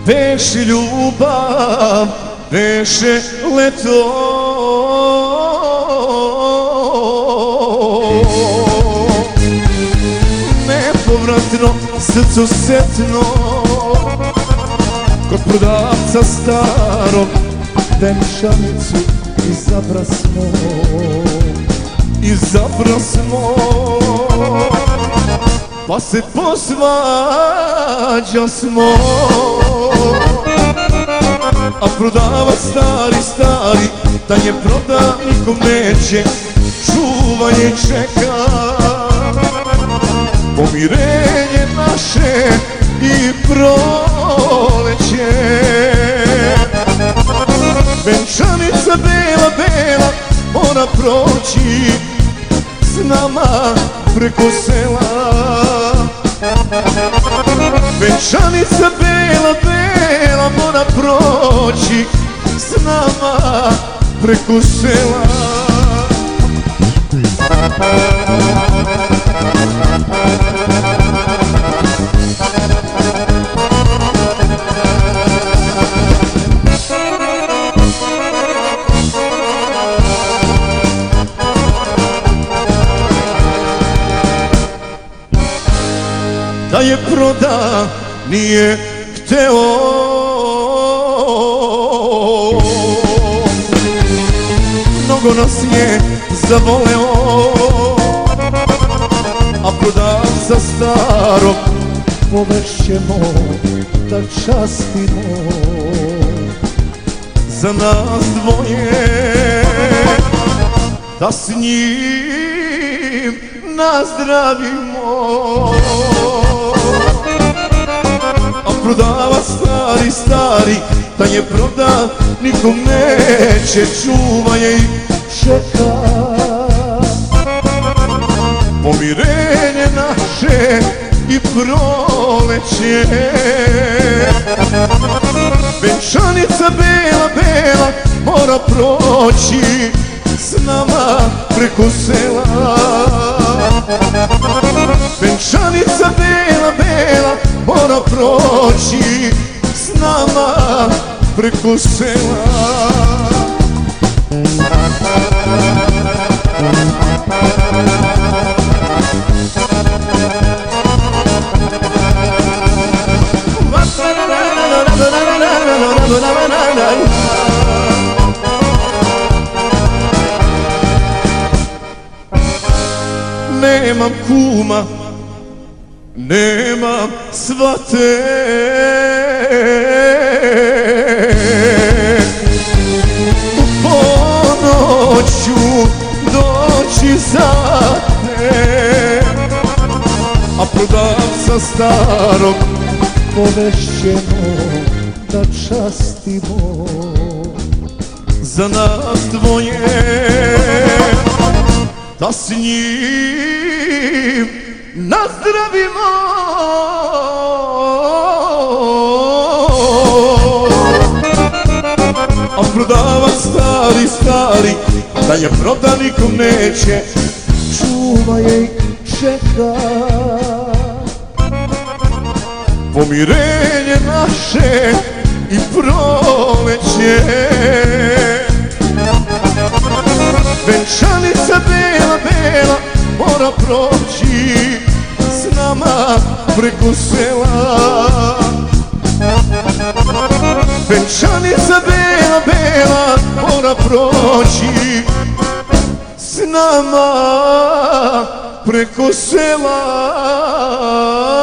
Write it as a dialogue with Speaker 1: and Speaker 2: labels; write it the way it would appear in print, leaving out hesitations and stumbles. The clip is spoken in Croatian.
Speaker 1: beše ljubav, beše leto. Nepovratno, srcu setno, kod prodavca starog venčanicu izabrasmo, izabrasmo. Pa se posvađasmo, a prodavac stari, stari, da nje proda nikom neće, čuva je i čeka pomirenje naše i proleće. Venčanica bela, bela, mora proći s nama preko sela. Venčanica bela, bela, mora proći s nama preko sela. Da je proda nije hteo, mnogo nas je zavoleo, a prodavca starog povešćemo da častimo za nas dvoje, da s njim nazdravimo. A prodavac stari, stari, da je proda nikom neće, čuva je i čeka pomirenje naše i proleće. Venčanica bela, bela, mora proći s nama preko sela. Venčanica bela, bela, mora proći s nama preko sela. Nemam kuma, nemam svate, u ponoć ću doći za te, a prodavca starog povešćemo da častimo za nas dvoje, da s njim nazdravimo. A prodavac stari, stari, da je proda nikom neće, čuva je i čeka pomirenje naše i proleće. Venčanica bela, bela, mora proći s nama preko sela. Venčanica bela, bela, mora proći s nama preko sela.